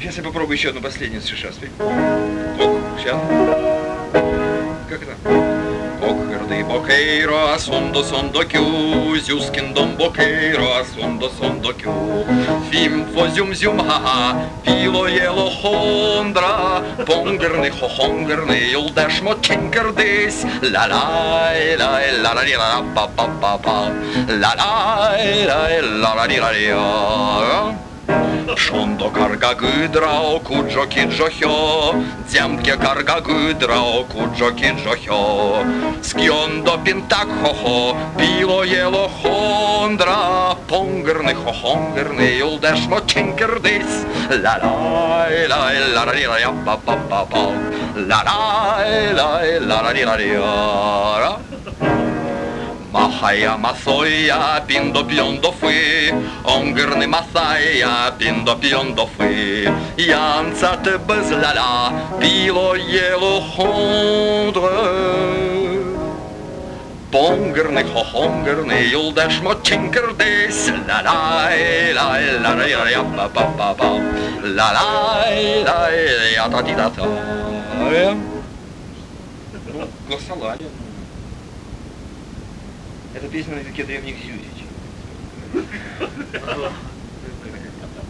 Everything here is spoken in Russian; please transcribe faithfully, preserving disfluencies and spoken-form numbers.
Сейчас я попробую еще одну последнюю с США спеть. Ок, сейчас. Как это? Окерды бокейро, асондо сондо кю, зюскиндом бокейро, асондо сондо кю. Фим фозюм зюм ха-ха, пило ело хондра, понгерны хохонгерны, юлдаш мотчинкердись, ла-лай, лай, ла-ла-ла, па-па-па-па, ла-лай, лай, ла-ла-ла-ла. Шондо карга гыдрао куджо киджо хё, дзямке карга гыдрао куджо киджо хё. Скьондо пинтак хо-хо, пило ело хондра, понгерны хохонгерны, юлдеш мочинкердись. Ла-лай, лай, ла-ла-ла-ла, па-па-па-па, ла-лай, лай, ла-ла-ла-ла-ла. Махая масоя, пиндо пьондо фы, онгерны масая, пиндо пьондо фы. Янцат безляля, пило ело хондре. Понгерны хохонгерны, юлдеш мочинкердись, ла-лай, лай, ла-лай, па-па-па-па, ла-лай, лай, я-та-ти-та-та. Ну, голосовали. Это песня на языке древних зюзич.